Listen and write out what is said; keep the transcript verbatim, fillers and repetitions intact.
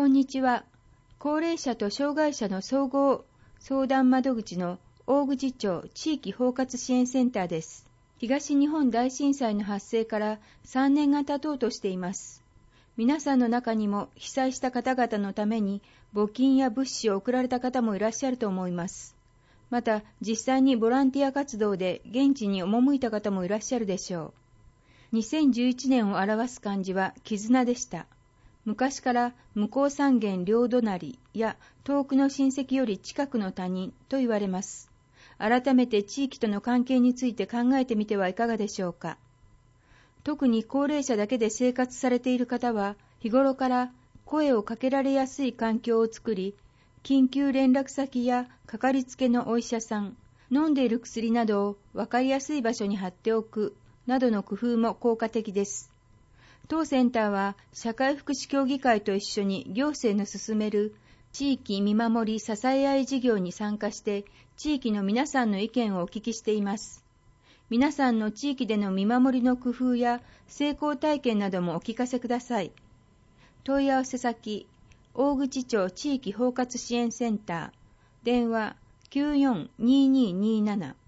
こんにちは。高齢者と障害者の総合相談窓口の大口町地域包括支援センターです。東日本大震災の発生からさんねんが経とうとしています。皆さんの中にも被災した方々のために募金や物資を送られた方もいらっしゃると思います。また、実際にボランティア活動で現地に赴いた方もいらっしゃるでしょう。にせんじゅういちねんを表す漢字は絆でした。昔から向こう三軒両隣や遠くの親戚より近くの他人と言われます。改めて地域との関係について考えてみてはいかがでしょうか。特に高齢者だけで生活されている方は、日頃から声をかけられやすい環境を作り、緊急連絡先やかかりつけのお医者さん、飲んでいる薬などを分かりやすい場所に貼っておくなどの工夫も効果的です。当センターは社会福祉協議会と一緒に行政の進める地域見守り支え合い事業に参加して地域の皆さんの意見をお聞きしています。皆さんの地域での見守りの工夫や成功体験などもお聞かせください。問い合わせ先、大口町地域包括支援センター、電話 きゅうよんにーにーにーなな